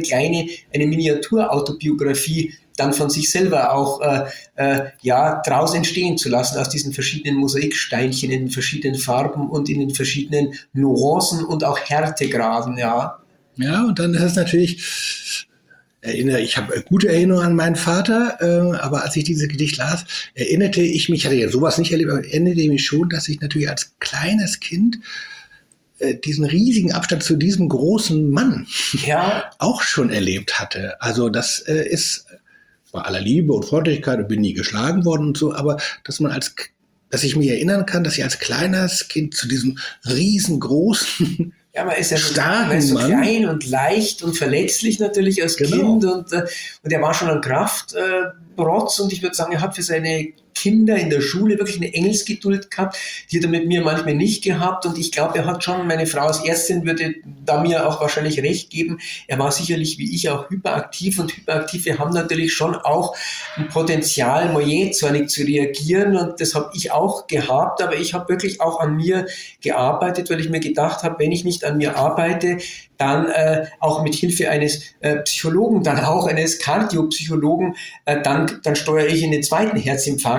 Miniatur-Autobiografie dann von sich selber auch draus entstehen zu lassen, aus diesen verschiedenen Mosaiksteinchen in den verschiedenen Farben und in den verschiedenen Nuancen und auch Härtegraden, ja. Ja, und dann ist es natürlich, ich habe gute Erinnerungen an meinen Vater, aber als ich dieses Gedicht las, erinnerte ich mich, hatte ja sowas nicht erlebt, aber erinnerte ich mich schon, dass ich natürlich als kleines Kind diesen riesigen Abstand zu diesem großen Mann auch schon erlebt hatte. Also das ist bei aller Liebe und Freundlichkeit und bin nie geschlagen worden und so, aber dass ich mich erinnern kann, dass ich als kleines Kind zu diesem riesengroßen man ist ja so klein und leicht und verletzlich natürlich als Kind und er war schon ein Kraftprotz und ich würde sagen, er hat für seine Kinder in der Schule wirklich eine Engelsgeduld gehabt, die hat er mit mir manchmal nicht gehabt und ich glaube, er hat schon, meine Frau als Ärztin würde da mir auch wahrscheinlich recht geben, er war sicherlich wie ich auch hyperaktiv und Hyperaktive haben natürlich schon auch ein Potenzial, moyenzornig zu reagieren und das habe ich auch gehabt, aber ich habe wirklich auch an mir gearbeitet, weil ich mir gedacht habe, wenn ich nicht an mir arbeite, dann auch mit Hilfe eines Psychologen, dann auch eines Kardiopsychologen, dann steuere ich in den zweiten Herzinfarkt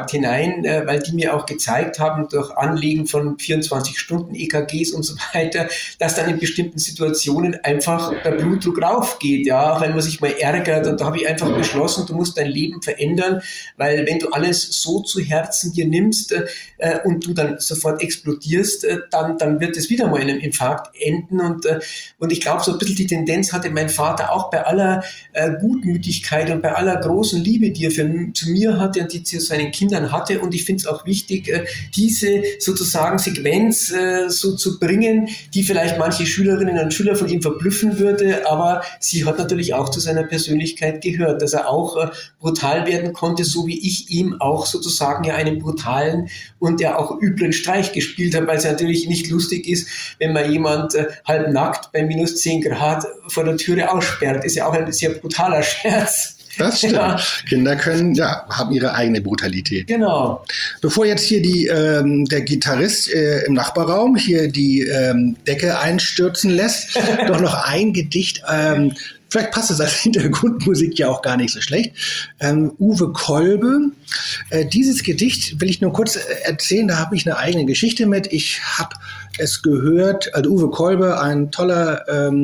Gegenwart hinein, weil die mir auch gezeigt haben, durch Anlegen von 24-Stunden-EKGs und so weiter, dass dann in bestimmten Situationen einfach der Blutdruck raufgeht, ja, auch wenn man sich mal ärgert. Und da habe ich einfach beschlossen, du musst dein Leben verändern, weil wenn du alles so zu Herzen dir nimmst und du dann sofort explodierst, dann wird es wieder mal in einem Infarkt enden. Und ich glaube, so ein bisschen die Tendenz hatte mein Vater auch bei aller Gutmütigkeit und bei aller großen Liebe, die er zu mir hatte und die zu seinen Kindern hatte. Und ich finde es auch wichtig, diese sozusagen Sequenz so zu bringen, die vielleicht manche Schülerinnen und Schüler von ihm verblüffen würde, aber sie hat natürlich auch zu seiner Persönlichkeit gehört, dass er auch brutal werden konnte, so wie ich ihm auch sozusagen ja einen brutalen und ja auch üblen Streich gespielt habe, weil es natürlich nicht lustig ist, wenn man jemand halbnackt bei minus 10 Grad vor der Türe aussperrt. Ist ja auch ein sehr brutaler Scherz. Das stimmt. Ja. Kinder haben ihre eigene Brutalität. Genau. Bevor jetzt hier der Gitarrist im Nachbarraum hier die Decke einstürzen lässt, doch noch ein Gedicht. Vielleicht passt es als Hintergrundmusik ja auch gar nicht so schlecht. Uwe Kolbe. Dieses Gedicht will ich nur kurz erzählen, da habe ich eine eigene Geschichte mit. Ich habe es gehört, also Uwe Kolbe, ein toller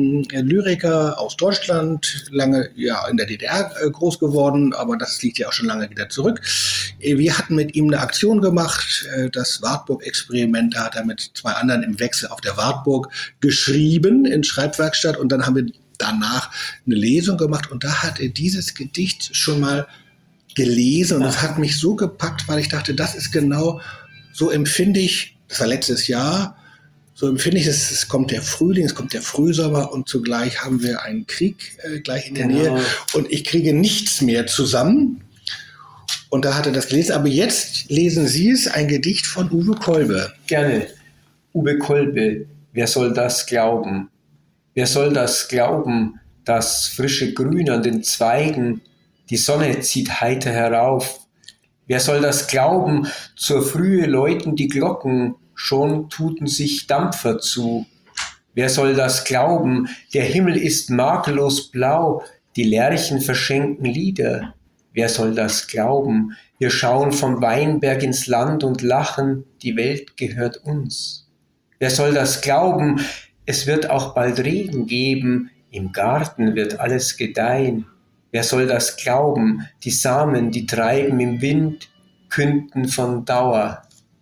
Lyriker aus Deutschland, lange in der DDR groß geworden, aber das liegt ja auch schon lange wieder zurück. Wir hatten mit ihm eine Aktion gemacht, das Wartburg-Experiment, da hat er mit 2 anderen im Wechsel auf der Wartburg geschrieben in Schreibwerkstatt und dann haben wir danach eine Lesung gemacht und da hat er dieses Gedicht schon mal gelesen und das hat mich so gepackt, weil ich dachte, das ist genau, so empfinde ich, das war letztes Jahr, so empfinde ich es, es kommt der Frühling, es kommt der Frühsommer und zugleich haben wir einen Krieg gleich in der Nähe und ich kriege nichts mehr zusammen. Und da hat er das gelesen. Aber jetzt lesen Sie es, ein Gedicht von Uwe Kolbe. Gerne. Uwe Kolbe, wer soll das glauben? Wer soll das glauben, das frische Grün an den Zweigen, die Sonne zieht heiter herauf? Wer soll das glauben, zur Frühe läuten die Glocken, schon tuten sich Dampfer zu. Wer soll das glauben, der Himmel ist makellos blau, die Lerchen verschenken Lieder. Wer soll das glauben, wir schauen vom Weinberg ins Land und lachen, die Welt gehört uns. Wer soll das glauben, es wird auch bald Regen geben, im Garten wird alles gedeihen. Wer soll das glauben, die Samen, die treiben im Wind, künden von Dauer.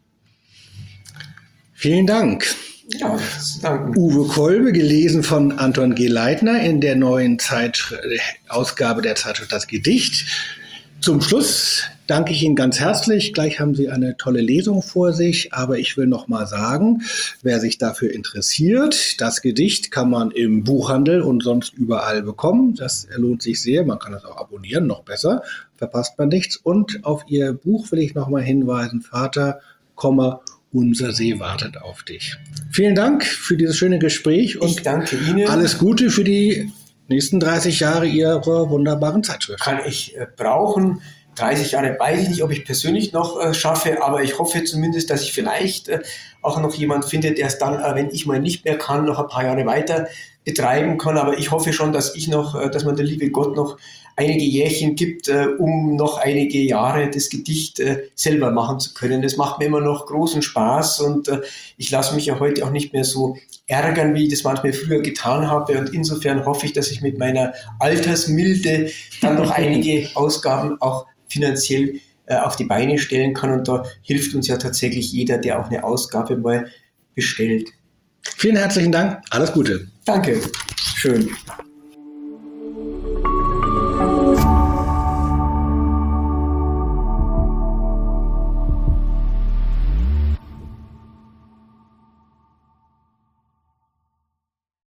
Vielen Dank. Ja, danke. Uwe Kolbe, gelesen von Anton G. Leitner in der neuen Ausgabe der Zeitschrift Das Gedicht. Zum Schluss danke ich Ihnen ganz herzlich. Gleich haben Sie eine tolle Lesung vor sich, aber ich will noch mal sagen, wer sich dafür interessiert, das Gedicht kann man im Buchhandel und sonst überall bekommen. Das lohnt sich sehr. Man kann es auch abonnieren, noch besser, verpasst man nichts. Und auf Ihr Buch will ich noch mal hinweisen, Vater, unser See wartet auf dich. Vielen Dank für dieses schöne Gespräch und ich danke Ihnen. Alles Gute für die nächsten 30 Jahre Ihrer wunderbaren Zeitschrift. Kann ich brauchen. 30 Jahre weiß ich nicht, ob ich persönlich noch schaffe, aber ich hoffe zumindest, dass ich vielleicht auch noch jemand finde, der es dann, wenn ich mal nicht mehr kann, noch ein paar Jahre weiter betreiben kann. Aber ich hoffe schon, dass dass man der liebe Gott noch einige Jährchen gibt, um noch einige Jahre das Gedicht selber machen zu können. Das macht mir immer noch großen Spaß und ich lasse mich ja heute auch nicht mehr so ärgern, wie ich das manchmal früher getan habe. Und insofern hoffe ich, dass ich mit meiner Altersmilde dann noch einige Ausgaben auch finanziell auf die Beine stellen kann. Und da hilft uns ja tatsächlich jeder, der auch eine Ausgabe mal bestellt. Vielen herzlichen Dank. Alles Gute. Danke. Schön.